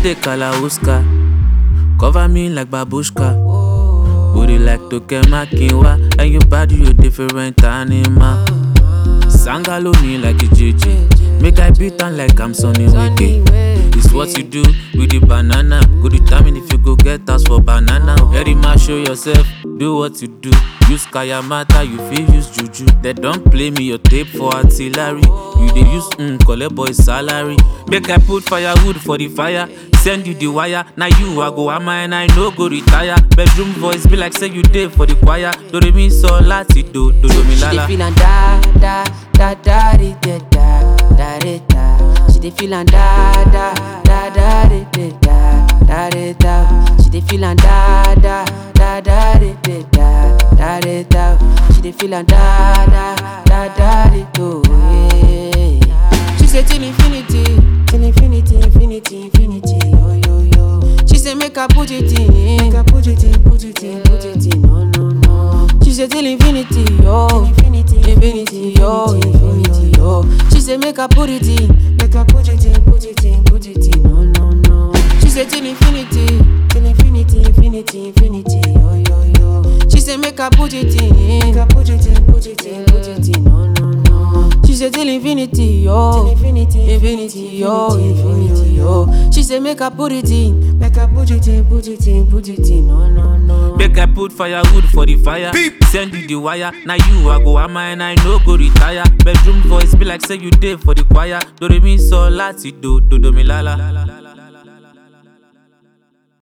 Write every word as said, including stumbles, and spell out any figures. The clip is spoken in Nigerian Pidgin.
take Kalauska. Cover me like babushka. Booty like Toke Makinwa. And your body you different animal. Sangalo me like a J J. Make I beat on like I'm Sonny Wiki. It's what you do with the banana. Go determine if you go get us for banana. Very much show yourself, do what you do. Use Kayamata, you feel use Juju. They don't play me your tape for artillery. You they use mm, collect boy salary. Make I put firewood for the fire. Send you the wire. Now you I go ama and I no go retire. Bedroom voice be like say you did for the choir. Do re mi so lati do do do mi lala. She dey feelin' da da da da di da da da di da. She dey feelin' da da da da di da da di da. She dey feelin' da da da da di da da di da. She dey feelin' da da da da di do. She say till infinity, till infinity, infinity, infinity. Yo yo yo. She say make I put it in, make I put it in, put it in, put it in. No no no. She say till infinity, yo, infinity, infinity, yo, infinity, yo. She say make I put it in, make I put it in, put it in, put it in. No no no. She say till infinity, till infinity, infinity, infinity, yo yo yo. She say make I put it in, make I put it in, put it in, put it in. No no no. She say till infinity, yo, till infinity, infinity, yo, infinity, yo. She say make I put it in, make I put it in, put it in, put it in. No no no. Make I put firewood for the fire. Beep. Send you the wire. Now you I go ama and I no go retire. Bedroom voice be like say you did for the choir. Do re mi so lati do do do mi lala.